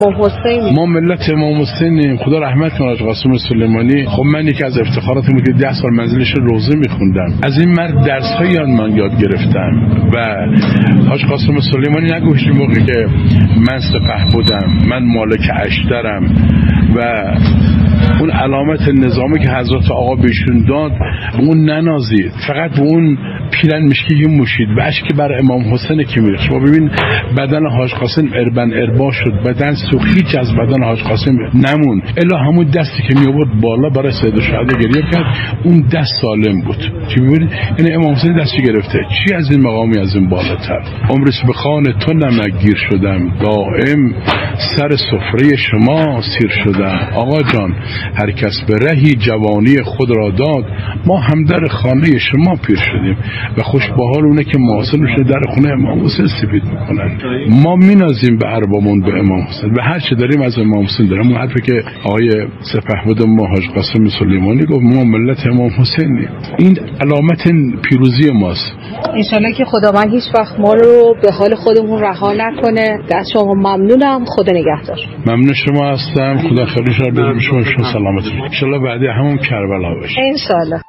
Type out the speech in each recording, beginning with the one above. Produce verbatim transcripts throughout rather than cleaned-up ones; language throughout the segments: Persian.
حسین. ما ملت امام حسینیم، خدا رحمت کنه حاج قاسم سلیمانی. خب من یکی از افتخاراتم که ده سال منزلش روزه میخوندم، از این مرد درس‌های من یاد گرفتم. و حاج قاسم سلیمانی نگوشت موقعی که من سپه بودم، من مالک اشترم و اون علامت نظامی که حضرت آقا بهشون داد اون ننازید، فقط به اون پیرن مشکی موشید و اشک بر امام حسین که میره. شما ببین بدن حاج قاسم اربن اربا شد، بدن سوخیچ از بدن حاج قاسم نمون الا همون دستی که می آورد بالا برای سید الشهدا گریه کرد، اون دست سالم بود. چی میبینید؟ یعنی امام حسین دستی گرفته، چی از این مقامی از این بالاتر. عمرش به خوان تو نمکگیر شدم، دائم سر سفره شما سیر شدم. آقا جان هر کس به رهی جوانی خود را داد، ما هم در خانه شما پیر شدیم. و خوش به حال اونه که محاسنش در خونه امام حسین سپید میکنن. ما مینازیم به اربابمون به امام حسین و هر چه داریم از امام حسین داریم. اون حرفی که آقای سپهبد ما حاج قاسم سلیمانی گفت ما ملت امام حسینیم، این علامت پیروزی ماست. انشالله که خداوند هیچ وقت ما رو به حال خودمون رها نکنه. از شما ممنونم، خدا نگهدار. ممنون شما هستم، خدا خیرش رو بده شما، شما سلامت باشید. ان شاء الله بعدی همون کربلا باشه ان شاء الله.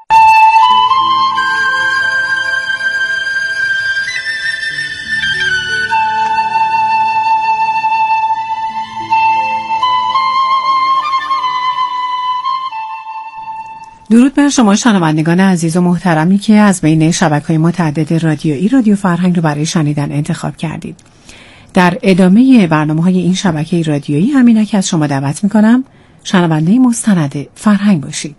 درود بر شما شنوندگان عزیز و محترمی که از بین شبکه‌های متعدد رادیویی رادیو فرهنگ رو برای شنیدن انتخاب کردید. در ادامه برنامه‌های این شبکه رادیویی همینک از شما دعوت می‌کنم شنونده مستند فرهنگ باشید.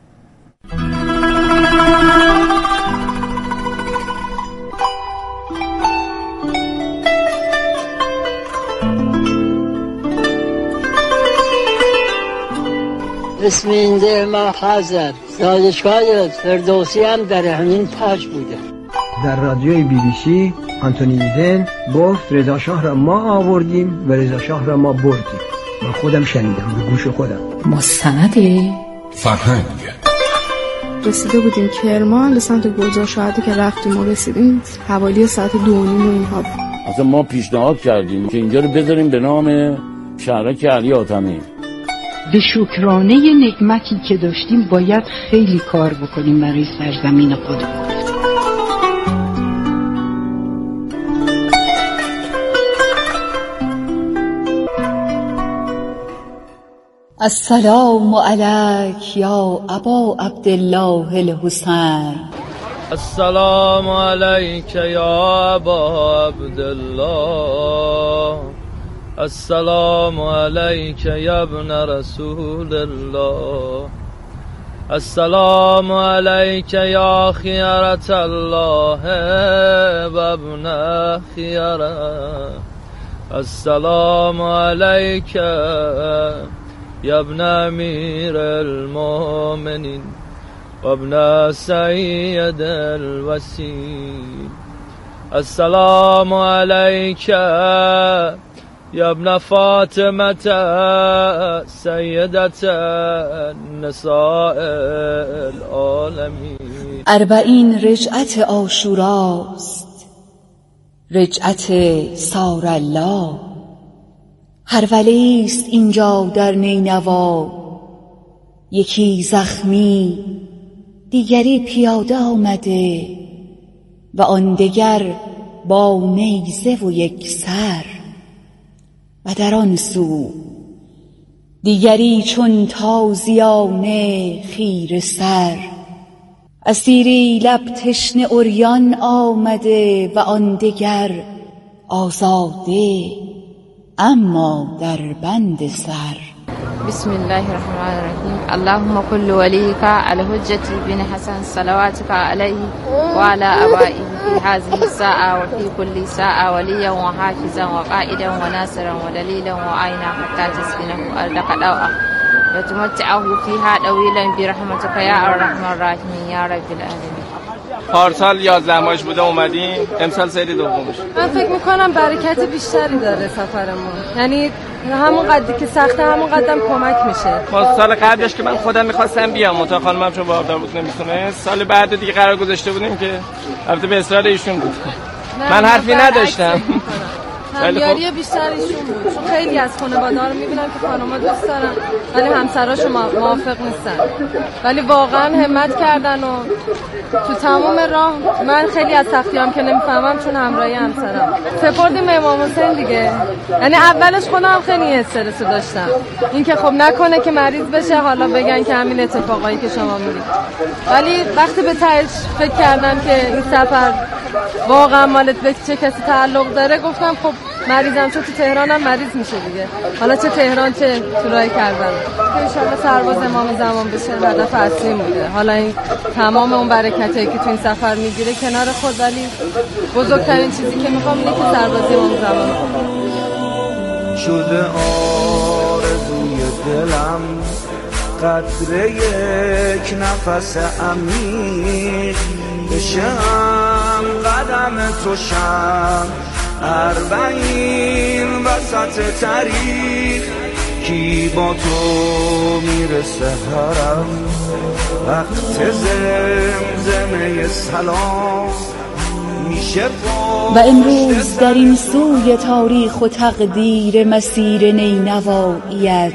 اسم این ده محفظت دانشگاه فردوسی هم در همین تاج بوده. در رادیوی بی بی سی آنتونی ایدن گفت رضا شاه را ما آوردیم و رضا شاه را ما بردیم. من خودم شنیدم به گوش خودم. مستند فرهنگ. رسیده بودیم کرمان به سمت گلزار شهادی که رفتیم و رسیدیم حوالی ساعت دو و نیم و اینها. اصلا ما پیشنهاد کردیم که اینجا رو بذاریم به نام شهرک علی حاتمی. به شکرانه نعمتی که داشتیم باید خیلی کار بکنیم برای سرزمین خودمون. السلام علیک یا ابا عبدالله الحسین. السلام علیک یا ابا عبدالله. السلام علیک یا ابن رسول الله. السلام علیک یا خیرت الله و ابن خیره. السلام علیک یا ابن امیر المؤمنین و ابن سید الوسیل. السلام علیک یا ابن فاطمه سیدت نساء العالمین. اربعین رجعت عاشوراست، رجعت سار الله. هر ولیست اینجا در نینوا، یکی زخمی دیگری پیاده آمده و آن دگر با نیزه و یک سر. و در آن سو دیگری چون تازیانه خیره سر. اسیری لب تشنه عریان آمده و آن دگر آزاده اما در بند سر. بسم الله الرحمن الرحیم. اللهم كل وليك على حجة بن حسن صلواتك عليه وعلى آبائه في هذه الساعة وفي كل ساعة وليا وحافظا وقائدا وناصرا ودليلا وعينا حتى تسكنه أرضك دوءا وتمتعه فيها طويلا برحمتك يا الرحمن الرحيم يا رب العالمين. پارسال یازده ماهش بوده اومدیم، امسال سری دومش. من فکر میکنم برکت بیشتری داره سفرمون، یعنی همون قدری که سخته همون قدم کمک میشه. ما سال قبلش که من خودم میخواستم بیام متا خانمم چون باردار بود نمیتونه، سال بعد دیگه قرار گذاشته بودیم که البته به اصرار ایشون بود. من حرفی نداشتم. همیاری بیشتر ایشون بود، چون خیلی از خانواده‌ها رو می‌بینم که خانم‌ها دوست دارن ولی همسراشون موافق نیستن، ولی واقعا همت کردن و تو تمام راه من خیلی از سختیام که نمیفهمم چون همراهی همسرم سپردیم امام حسین دیگه. یعنی اولش خودم خیلی استرس داشتم اینکه خب نکنه که مریض بشه حالا بگن که همین اتفاقایی که شما میگید، ولی وقتی به تهش فکر کردم که این سفر واقعا مالت به چه کسی تعلق داره گفتم خب مریضم چون تو تهرانم مریض میشه دیگه، حالا چه تهران چه تو راه کربلا. انشالله سرباز امام زمان بشه هدف اصلیم بوده. حالا این تمام اون برکتایی که تو این سفر میگیره کنار خود، ولی بزرگترین چیزی که میخوام اینه که سربازی امام زمان شده آرزوی دلم قدر یک نفس عمیق بشم قدم تو شم اربعین وسط طریق کی با تو میرسه هرم وقت زمزمه سلام میشه و امروز در این سوی تاریخ و تقدیر مسیر نینواییت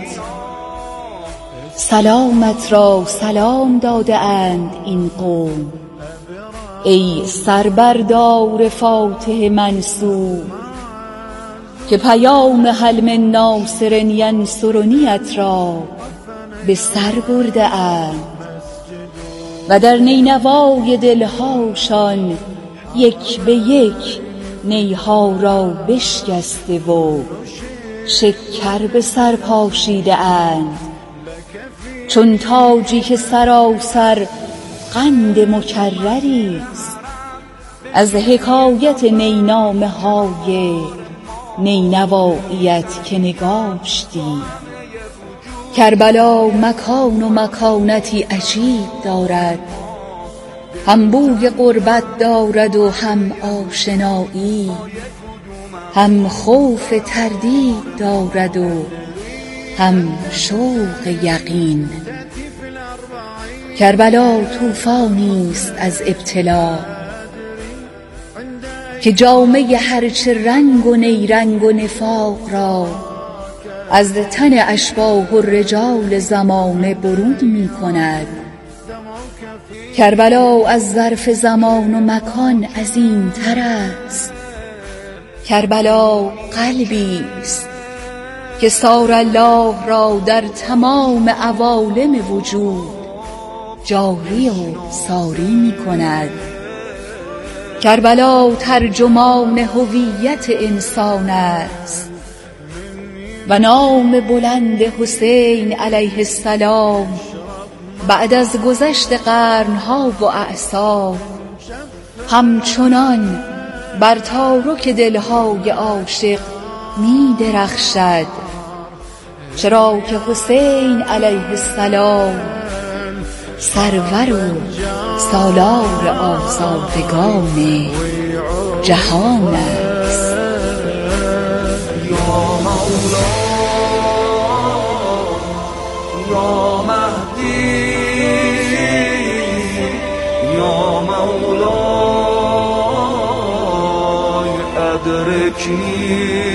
سلامت را سلام داده اند این قوم. ای سربردار فاتح منصور که پیام حل من ناصر ینصرنیت را به سر برده اند و در نینوای دلهاشان یک به یک نیها را بشکسته و شکر به سر پاشیده اند چون تاجی که سراسر قند مکرری است از حکایت نینامه های نینواییت که نگاشتی. کربلا مکان و مکانتی عجیب دارد، هم بوی غربت دارد و هم آشنایی، هم خوف تردید دارد و هم شوق یقین. کربلا طوفانی است از ابتلا که جامه هرچه رنگ و نیرنگ و نفاق را از تن اشباح و رجال زمانه برون می کند. کربلا از ظرف زمان و مکان عظیم تر است. کربلا قلبی است که سار الله را در تمام عوالم وجود جاری و ساری می کند. کربلا ترجمان هویت انسان است و نام بلند حسین علیه السلام بعد از گذشت قرنها و اعصاب همچنان بر تارک دلهای عاشق می درخشد، چرا که حسین علیه السلام سرور و سالار آزادگان جهان است. یا مولا یا مهدی یا مولا ادرکی.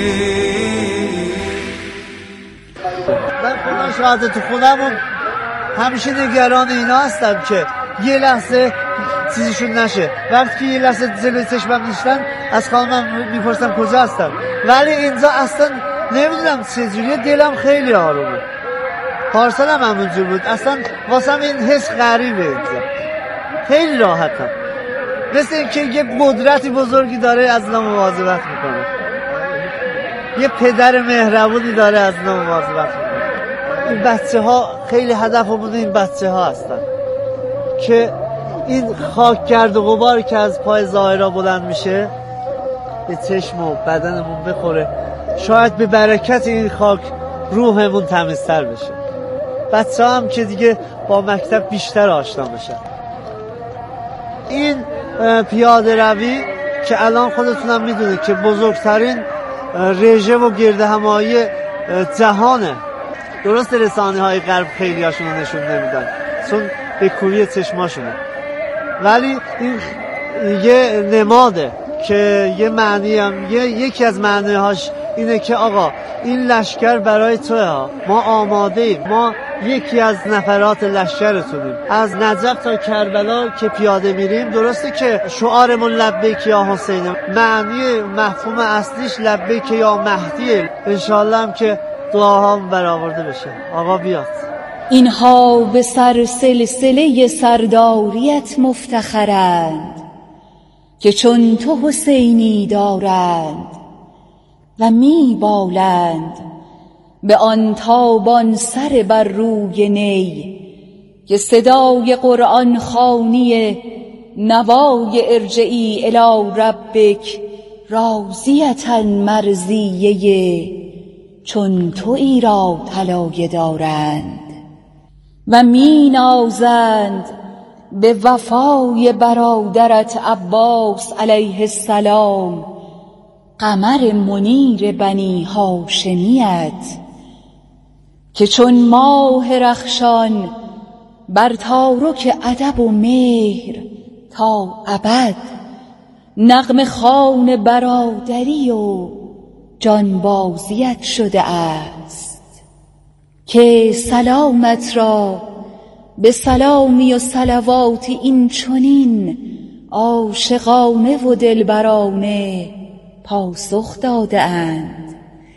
من خودم شاهد تو خودمون همیشه نگران اینا هستم که یه لحظه چیزشون نشه. وقتی که یه لحظه جلوی چشمم نیستن از خانمم میپرسم کجا هستم، ولی اینجا اصلا نمیدونم چجوریه، دلم خیلی آرومه. پارسال هم همونجور بود، اصلا واسم این حس غریبه، اینجا خیلی راحتم، مثل اینکه یه قدرتی بزرگی داره از اینا مواظبت میکنه، یه پدر مهربونی داره از اینا مواظبت میکنه. این بچه ها خیلی هدفمون این بچه ها هستن که این خاک گرد و غبار که از پای ظاهرا بلند میشه به چشم و بدنمون بخوره، شاید به برکت این خاک روحمون تمیزتر بشه. بچه ها هم که دیگه با مکتب بیشتر آشنا بشن. این پیاده روی که الان خودتونم میدونه که بزرگترین رژه و گردهمایی جهانه. درست رسانه های غرب خیلی هاشون رو نشون نمیدن چون به کوری چشماشونه، ولی این یه نماده که یه معنی هم یه یکی از معنی‌هاش اینه که آقا این لشکر برای توه، ما آماده ایم، ما یکی از نفرات لشکرتونیم. از نجف تا کربلا که پیاده میریم، درسته که شعارمون لبیک یا حسین، معنی مفهوم اصلیش لبیک یا مهدیه. انشالله هم که دعاهام برآورده بشه. آقا بیاد. اینها به سر سلسله سرداریت مفتخرند که چون تو حسینی دارند و می بالند به آن تابان سر بر روی نی که صدای قرآن خوانی نوای ارجعی الی ربک راضیة مرضیه چون تو ای را طلایه دارند و می نازند به وفای برادرت عباس علیه السلام قمر منیر بنی هاشمیت که چون ماه رخشان بر تارک ادب و مهر تا ابد نغمه خوان برادری و جانبازیت شده است که سلامت را به سلامی و صلوات این چنین عاشقانه و دلبرانه پاسخ داده اند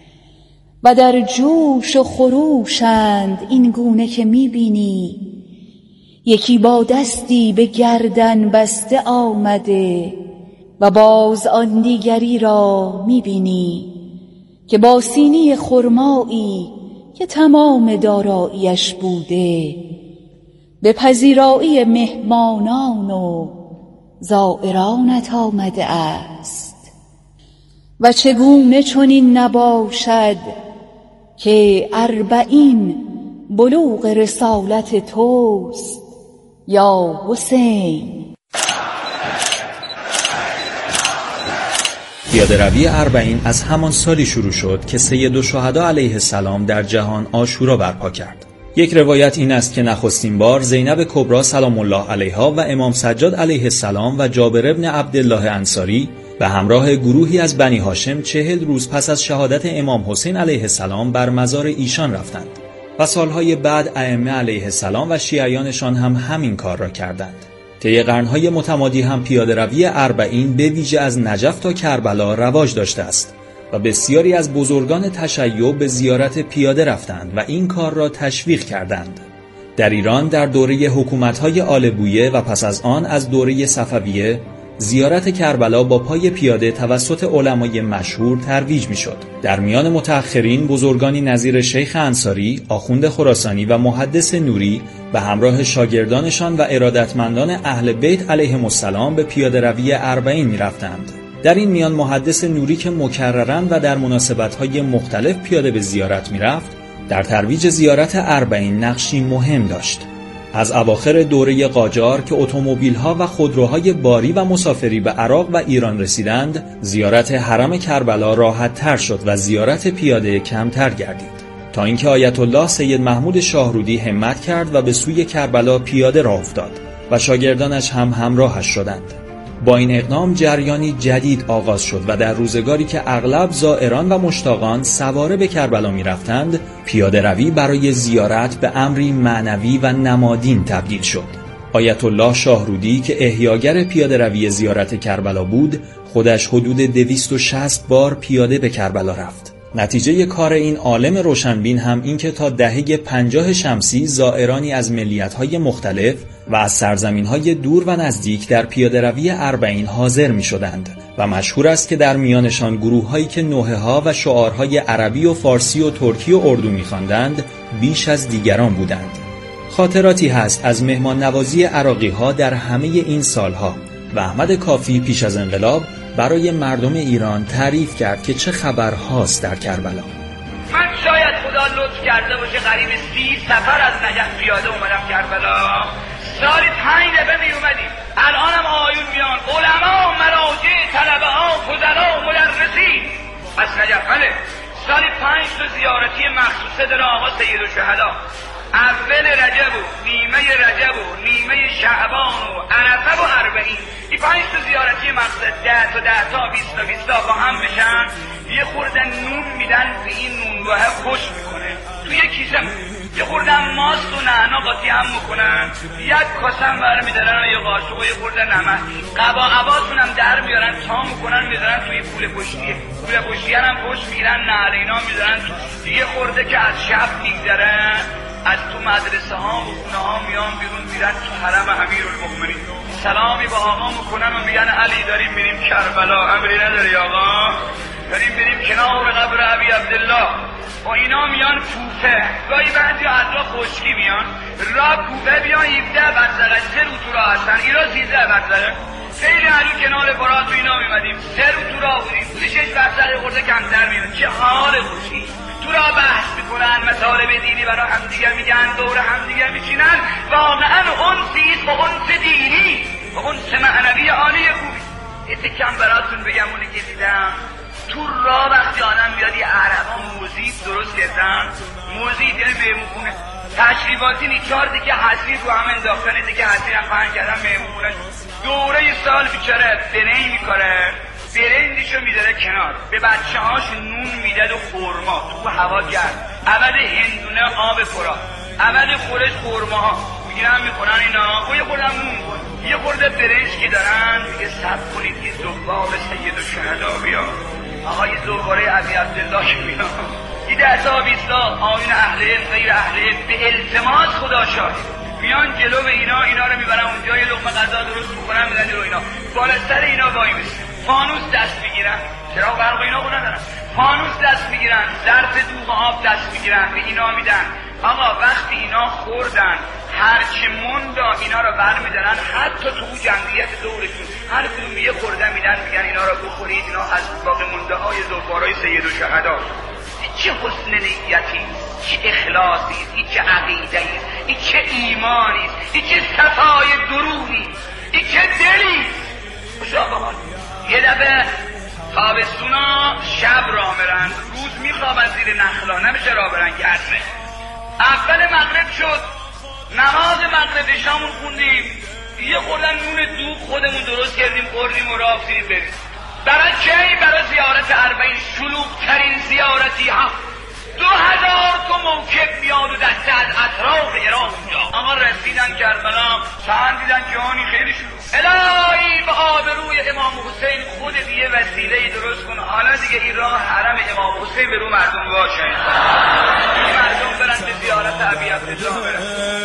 و در جوش و خروشند این گونه که میبینی یکی با دستی به گردن بسته آمده و باز آن دیگری را میبینی که با سینی خرمایی که تمام داراییش بوده به پذیرایی مهمانان و زائرانت آمده است و چگونه چنین نباشد که اربعین بلوغ رسالت توست یا حسین. پیاده روی اربعین از همان سالی شروع شد که سید الشهدا علیه السلام در جهان عاشورا برپا کرد. یک روایت این است که نخستین بار زینب کبری سلام الله علیها و امام سجاد علیه السلام و جابر ابن عبدالله انصاری به همراه گروهی از بنی هاشم چهل روز پس از شهادت امام حسین علیه السلام بر مزار ایشان رفتند و سالهای بعد ائمه علیه السلام و شیعیانشان هم همین کار را کردند. طی قرنهای متمادی هم پیاده روی اربعین به ویژه از نجف تا کربلا رواج داشته است و بسیاری از بزرگان تشیع به زیارت پیاده رفتند و این کار را تشویق کردند. در ایران در دوره حکومت‌های آل بویه و پس از آن از دوره صفویه زیارت کربلا با پای پیاده توسط علمای مشهور ترویج می‌شد. در میان متأخرین بزرگانی نظیر شیخ انصاری، آخوند خراسانی و محدث نوری به همراه شاگردانشان و ارادتمندان اهل بیت علیهم السلام به پیاده روی اربعین می‌رفتند. در این میان محدث نوری که مکرراً و در مناسبت‌های مختلف پیاده به زیارت می‌رفت، در ترویج زیارت اربعین نقشی مهم داشت. از اواخر دوره قاجار که اتومبیل‌ها و خودروهای باری و مسافری به عراق و ایران رسیدند، زیارت حرم کربلا راحت‌تر شد و زیارت پیاده کمتر گردید. تا اینکه آیت الله سید محمود شاهرودی همت کرد و به سوی کربلا پیاده راه افتاد و شاگردانش هم همراهش شدند. با این اقدام جریانی جدید آغاز شد و در روزگاری که اغلب زائران و مشتاقان سواره به کربلا می رفتند، پیاده روی برای زیارت به امری معنوی و نمادین تبدیل شد. آیت الله شاهرودی که احیاگر پیاده روی زیارت کربلا بود، خودش حدود دویست و شصت بار پیاده به کربلا رفت. نتیجه کار این عالم روشنبین هم این که تا دهه پنجاه شمسی زائرانی از ملیت‌های مختلف و از سرزمین‌های دور و نزدیک در پیاده روی اربعین حاضر می‌شدند و مشهور است که در میانشان گروه‌هایی که نوحه‌ها و شعارهای عربی و فارسی و ترکی و اردو می‌خواندند بیش از دیگران بودند. خاطراتی هست از مهمان نوازی عراقی‌ها در همه این سالها و احمد کافی پیش از انقلاب برای مردم ایران تعریف کرد که چه خبرهاست در کربلا. من شاید خدا لطف کرده باشه قریب سی سفر از نجف پیاده اومدم کربلا. سالی پنج دفعه می اومدیم. الان هم آیون میان، علما، مراجع، طلبه ها، فضلا، مدرسین از نجف. بله سالی پنج تا زیارتی مخصوصه داره آقا سید الشهدا. اول رجب و نیمه رجب و نیمه شعبان و عرفه و اربعین، این پنج تا زیارتی مقصد ده تا ده تا بیست تا بیست تا با هم بشن، یه خورده نون میدن به این نونگاه خوش میکنه، توی کیسه یه خورده ماست و نعنا قاطی هم میکنن، یک کاسم برمیدارن و یه قاشق و یه خورده نمک، قبا عباتون هم در میارن تا میکنن میذارن توی پول پشتیه، پول پشتیه هم پشت میگیرن، نعل اینا میذارن تو، یه خورده که از شب میگذرن از تو مدرسه ها و خونه ها میان بیرون میرن تو حرم امیرالمؤمنین، سلامی با آقا میکنن و میگن علی داریم میریم کربلا، امری نداری آقا؟ داریم میریم کنار قبر ابی عبدالله و اینا میان کوفه، گاهی بعضی از را خشکی میان را کوفه بیان هفده برزقه، سه رو تو راه هستن، اینا سیزده برزقه، خیلی علی کنار برات و اینا میمدیم، سه رو تو راه بودیم، بودی شش برزقه خورده کمتر میان، چه حال خوشی تو را بحث میکنن، مطالب دینی برای همدیگه میگن، دور همدیگه میشینن، واقعا انسیست و انس دینی و انس معنوی عالی خوبی. یه تکم براتون بگم اونی که دیدم تو را وقتی آدم بیاد یه عربا موزیک درست کردن، موزیک یعنی مهمون تشریفاتی نیچار دیگه حسین رو هم انداختن، دیگه حسین هم پهن کردن مهمونه، دوره سال بیچاره برین میکاره، برندشو میداره کنار، به بچه هاش نون میداد و خورما تو هوا گرد، عوض هندونه آب پرا، عوض خورش خورما ها میگیرن میکنن اینا و یه خوردم نون کن، یه خورده برنج که دارن میگه سب کنید که زبال سید و شهدا بیا، آقای زواره ابی عبدالله که بیا، این ده تا بیست تا آیون اهل علم غیر اهل علم به التماس خدا شاهد میان جلو به اینا، اینا رو میبرن اونجا، یه لقمه غذا درست میکنن میدن جلو اینا، بالا سر اینا وای میسن، فانوس دست میگیرن، چرا برق اینا خود ندارن، فانوس دست میگیرن، ظرف دوغ آب دست میگیرن به اینا میدن، آقا وقتی اینا خوردن هرچی موندا اینا رو برمیدارن، حتی تو جمعیت دورشون هر کدوم یه خورده میدن، میگن اینا رو بخورید، اینا از باقی مونده های زوارای سید و شهدا. چه حسن نیتی، چه اخلاصی، این چه عقیده ای، این چه ایمانی، این چه صفای درونی، این چه دلی. مشابهان یه دفعه تابستونا شب را برن، روز میخوابن زیر نخلا، نمیشه را برن گرمه. اول مغرب شد، نماز مغرب شامون خوندیم، یه خوردن نون دوغ خودمون درست کردیم خوردیم و رفتیم بریم. برای چه؟ برای زیارت اربعین، شلوغ ترین زیارتی هم دو هزار تا موکب میاد و دسته از اطراف عراق اونجا. اما رسیدن کربلا چند دیدن جهانی خیلی شلوغ. الهی به آبروی امام حسین خود دیگه وسیله درست کن، حالا دیگه این راه حرم امام حسین به رو مردم باشه، این مردم برن به زیارت ابی عبدالله برن.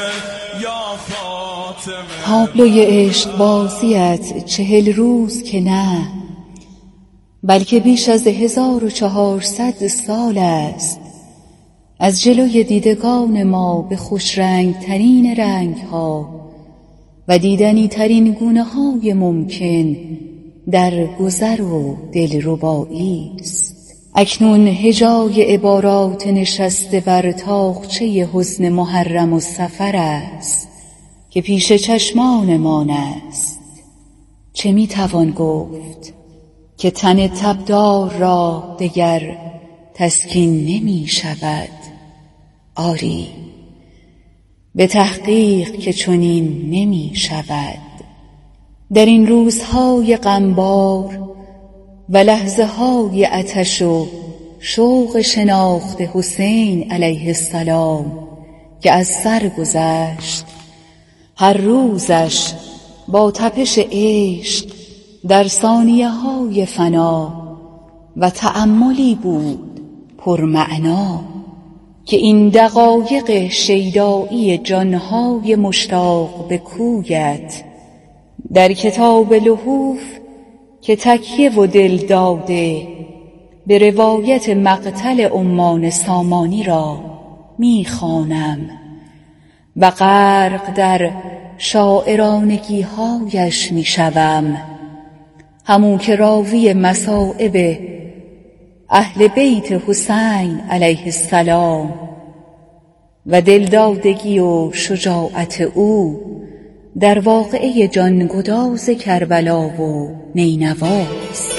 تابلوی عشق بازیت چهل روز که نه، بلکه بیش از هزار و چهارصد سال است. از جلوی دیدگان ما به خوش رنگ ترین رنگ ها و دیدنی ترین گونه های ممکن در گذر و دلربایی است. اکنون هجای عبارات نشسته بر طاقچه حسن محرم و سفر است که پیش چشمانمان است. چه می توان گفت که تن تبدار را دگر تسکین نمی شود؟ آری، به تحقیق که چنین نمی شود. در این روزهای غمبار و لحظه های آتش و شوق شناخت حسین علیه السلام که از سر گذشت، هر روزش با تپش عشق در ثانیه های فنا و تأملی بود پرمعنا که این دقایق شیدایی جانهای مشتاق به کویت در کتاب لحوف که تکیه و دل داده به روایت مقتل عمان سامانی را میخوانم و غرق در شاعرانگی هایش میشوم، همون که راوی مصائب اهل بیت حسین علیه السلام و دلدادگی و شجاعت او در واقعه جانگداز کربلا و نینوا است.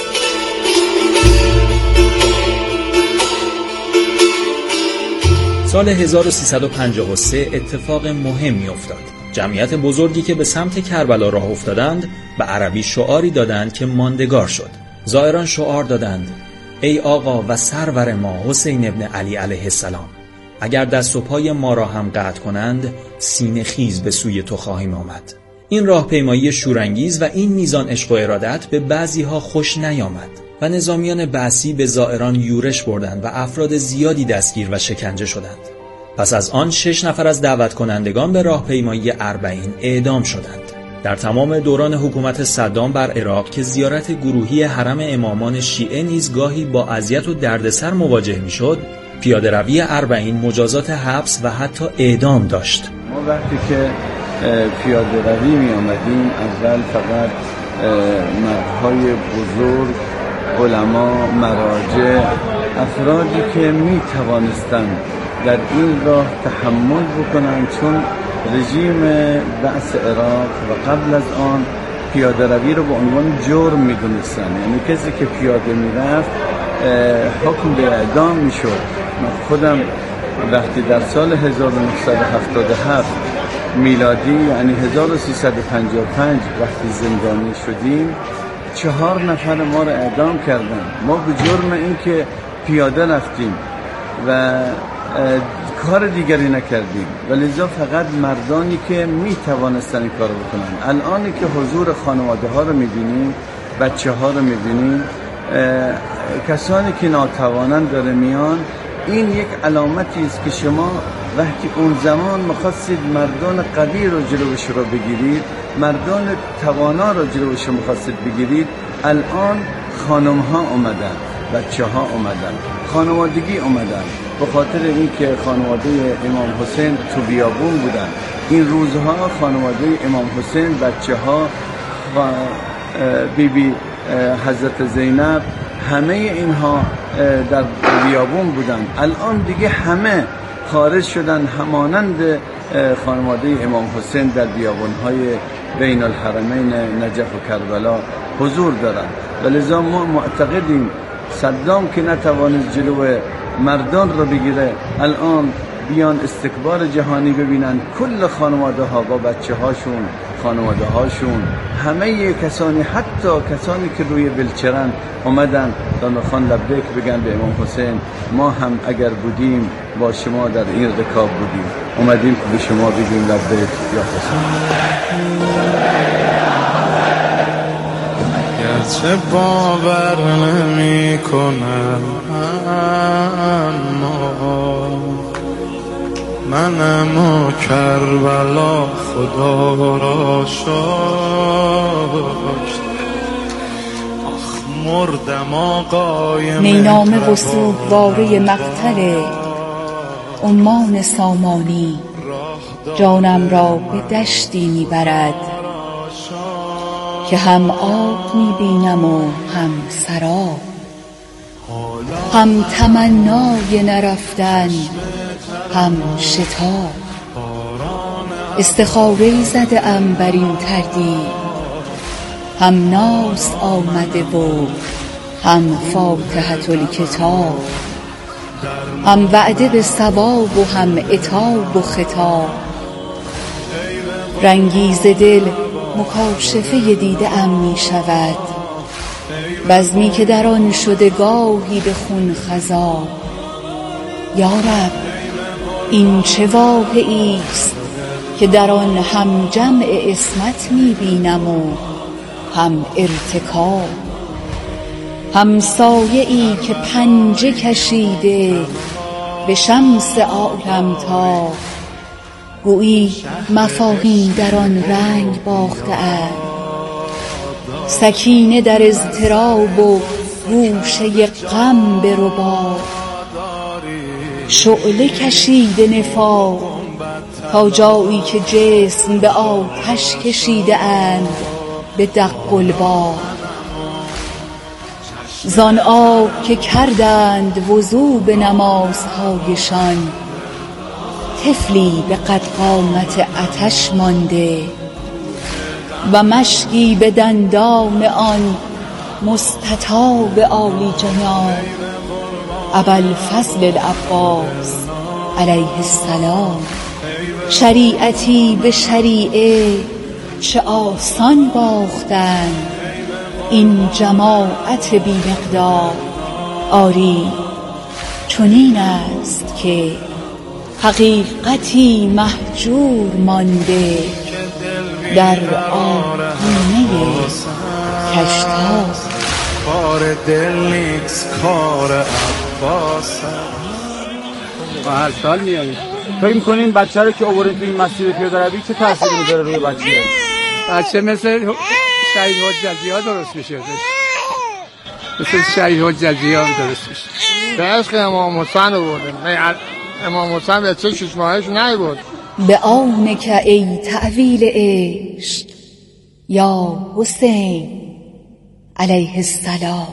سال هزار و سیصد و پنجاه و سه اتفاق مهمی افتاد. جمعیت بزرگی که به سمت کربلا راه افتادند به عربی شعاری دادند که ماندگار شد. زائران شعار دادند: ای آقا و سرور ما حسین ابن علی علیه السلام، اگر دست و پای ما را هم قطع کنند سینه خیز به سوی تو خواهیم آمد. این راهپیمایی شورانگیز و این میزان عشق و ارادت به بعضی ها خوش نیامد و نظامیان بعثی به زائران یورش بردند و افراد زیادی دستگیر و شکنجه شدند. پس از آن شش نفر از دعوت کنندگان به راهپیمایی اربعین اعدام شدند. در تمام دوران حکومت صدام بر عراق که زیارت گروهی حرم امامان شیعه نیز گاهی با اذیت و دردسر مواجه میشد، پیاده روی اربعین مجازات حبس و حتی اعدام داشت. ما وقتی که پیاده روی می آمدیم اول فقط مردهای بزرگ، علما، مراجع، افرادی که می توانستند در این راه تحمل بکنند، چون رژیم بعث عراق و قبل از آن پیاده روی رو به عنوان جرم می دونستن. یعنی کسی که پیاده می رفت حکم به اعدام می شد. من خودم وقتی در سال هزار و نهصد و هفتاد و هفت میلادی یعنی هزار و سیصد و پنجاه و پنج وقتی زندانی شدیم، چهار نفر ما رو اعدام کردن. ما به جرم این که پیاده رفتیم و کار دیگری نکردیم و لذا فقط مردانی که می توانستن این کار بکنن. الان که حضور خانواده ها رو می بینیم، بچه ها رو می بینیم، کسانی که ناتوانند داره میان، این یک علامتی است که شما وقتی اون زمان می‌خواستید مردان قوی رو جلوش رو بگیرید، مردان توانا رو جلوش رو می‌خواستید بگیرید، الان خانم ها اومدن، بچه ها اومدن، خانوادگی اومدن. به خاطر اینکه خانواده امام حسین تو بیابون بودن، این روزها خانواده امام حسین، بچه ها، بی بی حضرت زینب، همه اینها در بیابون بودن. الان دیگه همه خارج شدن، همانند خانواده امام حسین در بیابان‌های بین الحرمین نجف و کربلا حضور دارن. ولذا ما معتقدیم صدام که نتوانست جلو مردان رو بگیره، الان بیان استکبار جهانی ببینن، کل خانواده ها با بچه هاشون، خانواده هاشون، همه کسانی، حتی کسانی که روی بلچرن اومدن تا نخوان لبیک بگن به امام حسین. ما هم اگر بودیم با شما در این رکاب بودیم، اومدیم که به شما بگیم لبیک یا حسین. گرچه باور نمی کنم اما منم و کربلا خدا را شکر، آخ مردم آقای نینامه و سوگواره مقتل عمان سامانی، جانم را به دشتی میبرد که هم آب میبینم و هم سراب، هم تمنای نرفتن هم شتاب. استخاره زده ام بر این تردید، هم ناس آمده و هم فاتحة الکتاب، هم وعده به ثواب و هم عتاب و خطاب. رنگی ز دل مکاشفه دیده ام می شود، بزمی که در آن شده گاهی به خون خضاب. یا رب این چه واقعی است که در آن هم جمع عصمت می بینم و هم ارتکاب، هم سایه ای که پنجه کشیده به شمس عالم تا گویی مفاهیم در آن رنگ باخته اند. سکینه در اضطراب و گوشه غم به رباب، شعله کشیده نفاق تا جایی که جسم به آتش کشیده اند به دق الباب. زان آب که کردند وضو به نمازهایشان، طفلی به قد قامت آتش مانده و مشکی به دندان آن مستطاب عالی جناب ابوالفضل العباس علیه السلام. شریعتی به شریعه چه آسان باختن، این جماعت بی مقدار. آری چنین است که حقیقتی محجور مانده در آینه کشتار. کار دل نیست کار عباس. ما هر سال میاییم. فکر می‌کنین بچه رو که آورید تو این مسیر پیاده روی چه تأثیری میذاره روی بچه؟ بچه مثل شهید حجتی ها درست میشه، مثل شهید حجتی ها درست میشه. به عشق امام حسین آوردیم، امام حسین به چه شش ماهش نیبود. به آنک ای تعویل عشق یا حسین علیه السلام.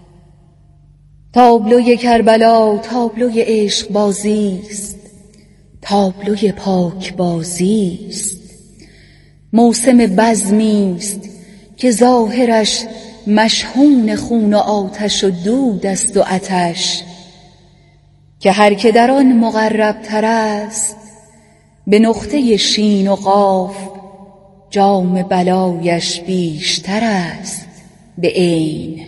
تابلوی کربلا تابلوی عشق بازی است، تابلوی پاک بازی است. موسم بزمی است که ظاهرش مشحون خون و آتش و دود است و آتش، که هر که در آن مقرب تر است به نقطه شین و قاف جام بلایش بیشتر است به عین.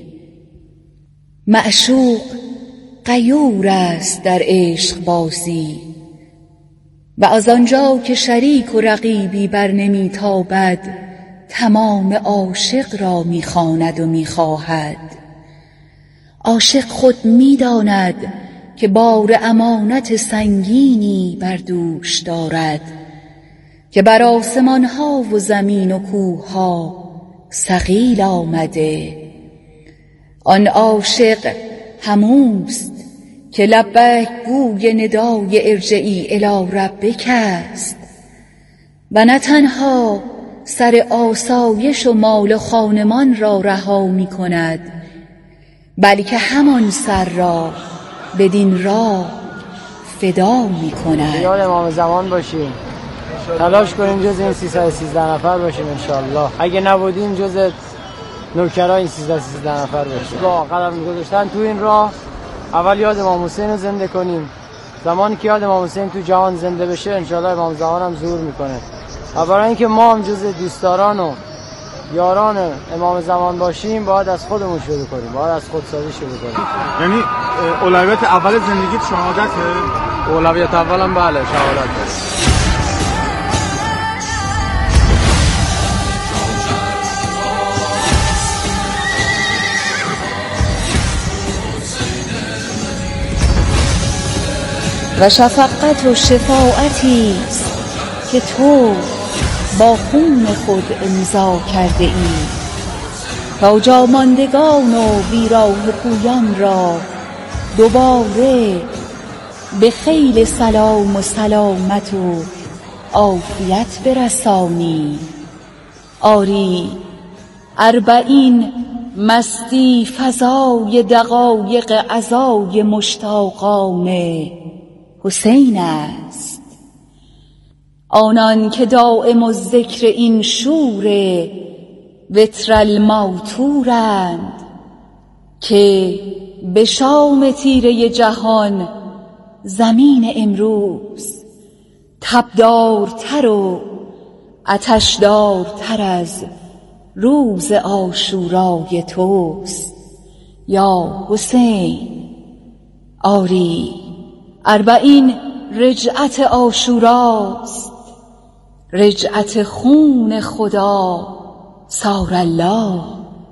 معشوق غیور است در عشق بازی و از آنجا که شریک و رقیبی بر نمی تابد تمام عاشق را می خواند و می خواهد. عاشق خود می داند که بار امانت سنگینی بر دوش دارد که بر آسمان ها و زمین و کوه ها ثقیل آمده. آن عاشق هموست که لبیک گوی ندای ارجعی الی ربک است و نه تنها سر آسایش و مال خانمان را رها می کند، بلکه همان سر را بدین راه فدا می کند. یاد امام زمان باشیم، تلاش کنیم جز این سیصد و سیزده نفر باشیم انشالله. اگه نبودیم جز نوکرای این سیصد و سیزده نفر باشیم. با قدم گذاشتن تو این راه اول یاد امام حسین رو زنده کنیم. زمانی که یاد امام حسین تو جهان زنده بشه انشالله امام زمان هم ظهور میکنه. و برای اینکه ما هم جز دوستداران و یاران امام زمان باشیم باید از خودمون شروع کنیم، باید از خودسازی شروع کنیم. یعنی اولویت اول زندگیت شهادته؟ اولویت اولم بله شهادت. و شفقت و شفاعتی است که تو با خون خود امضا کرده ای تا جاماندگان و بیراه پویان را دوباره به خیل سلام و سلامت و عافیت برسانی. آری اربعین مستی فضای دقایق عزای مشتاقان حسین است. آنان که دائم الذکر این شور وتر الموتورند که به شام تیره جهان زمین امروز تبدارتر و آتشدارتر از روز عاشورای توست یا حسین. آری اربعین رجعت عاشوراست، رجعت خون خدا سار الله.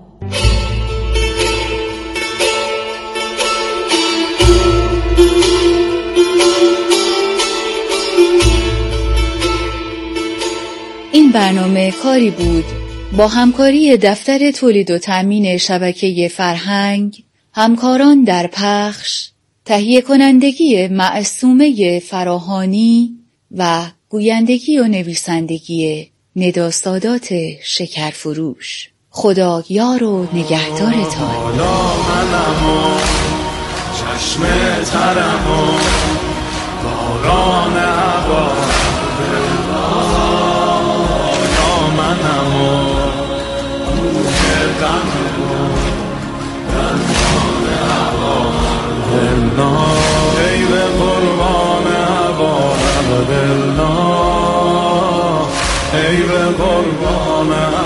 این برنامه کاری بود با همکاری دفتر تولید و تأمین شبکه فرهنگ، همکاران در پخش، تهیه کنندگی معصومه فراهانی و گویندگی و نویسندگی ندا سادات شکرفروش. خدا یار و نگهدارتان. چشم ترم و باران عبا یا منم و روح غم و رنجان عبا ای به قربان عبا بالله ای به قربان